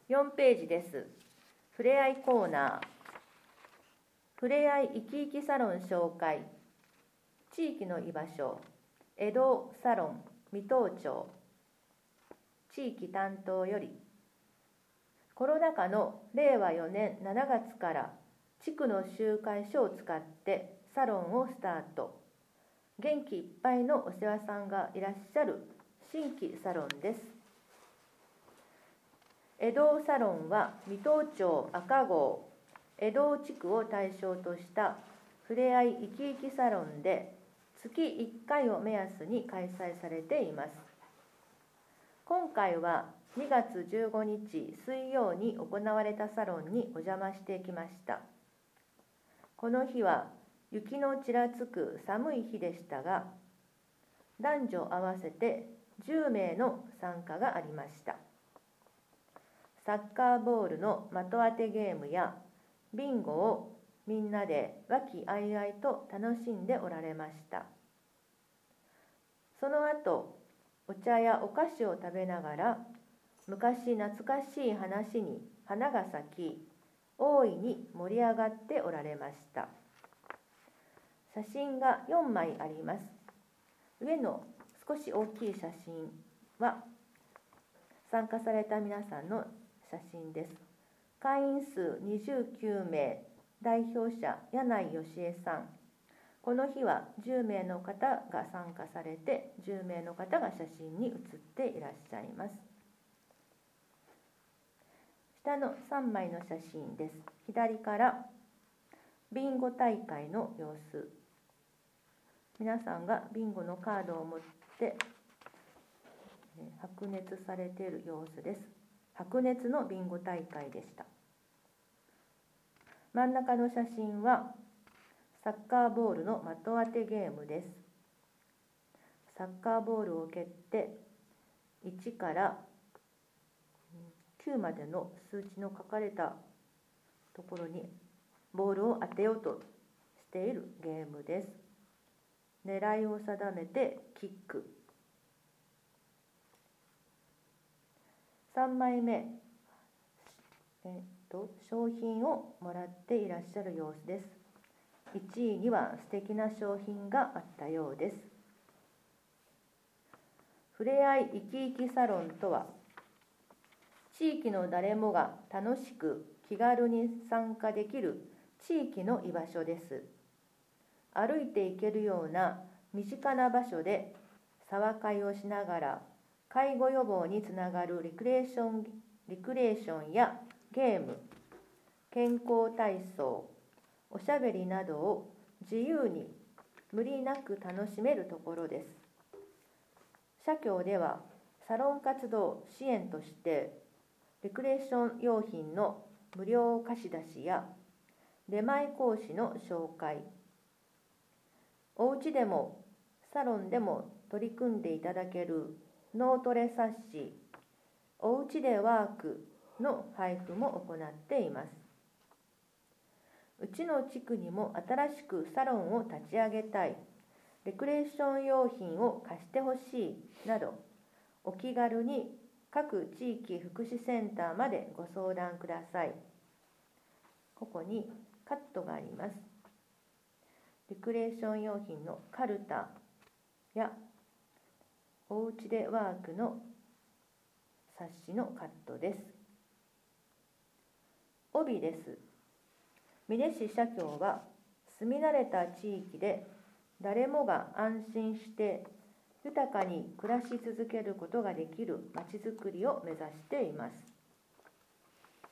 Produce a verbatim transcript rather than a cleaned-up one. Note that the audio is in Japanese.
よんページです。ふれあいコーナー。ふれあい生き生きサロン紹介。地域の居場所。江戸サロン水戸町。地域担当より。コロナ禍のれいわよねんしちがつから地区の集会所を使ってサロンをスタート。元気いっぱいのお世話さんがいらっしゃる新規サロンです。江戸サロンは水戸町赤号江戸地区を対象としたふれあい生き生きサロンで月いっかいを目安に開催されています。今回はにがつじゅうごにち水曜に行われたサロンにお邪魔してきました。この日は雪のちらつく寒い日でしたが、男女合わせてじゅうめいの参加がありました。サッカーボールの的当てゲームやビンゴをみんなで和気あいあいと楽しんでおられました。その後、お茶やお菓子を食べながら昔懐かしい話に花が咲き、大いに盛り上がっておられました。写真がよんまいあります。上の少し大きい写真は参加された皆さんの写真です。会員数にじゅうきゅうめい、代表者柳井義恵さん。この日はじゅうめいの方が参加されて、じゅうめいの方が写真に写っていらっしゃいます。下のさんまいの写真です。左からビンゴ大会の様子。皆さんがビンゴのカードを持って白熱されている様子です。白熱のビンゴ大会でした。真ん中の写真はサッカーボールの的当てゲームです。サッカーボールを蹴っていちからきゅうまでの数値の書かれたところにボールを当てようとしているゲームです。狙いを定めてキック。さんまいめ、えっと、商品をもらっていらっしゃる様子です。いちいには素敵な商品があったようです。ふれあい生き生きサロンとは、地域の誰もが楽しく気軽に参加できる地域の居場所です。歩いて行けるような身近な場所で騒会をしながら介護予防につながるリクレーション、リクレーションやゲーム、健康体操、おしゃべりなどを自由に無理なく楽しめるところです。社協ではサロン活動支援としてリクレーション用品の無料貸し出しや出前講師の紹介、おうちでもサロンでも取り組んでいただける脳トレ冊子、おうちでワークの配布も行っています。うちの地区にも新しくサロンを立ち上げたい、レクレーション用品を貸してほしいなど、お気軽に各地域福祉センターまでご相談ください。ここにカットがあります。レクレーション用品のカルタやおうちでワークの冊子のカットです。帯です。美祢市社協は住み慣れた地域で誰もが安心して豊かに暮らし続けることができるまちづくりを目指しています。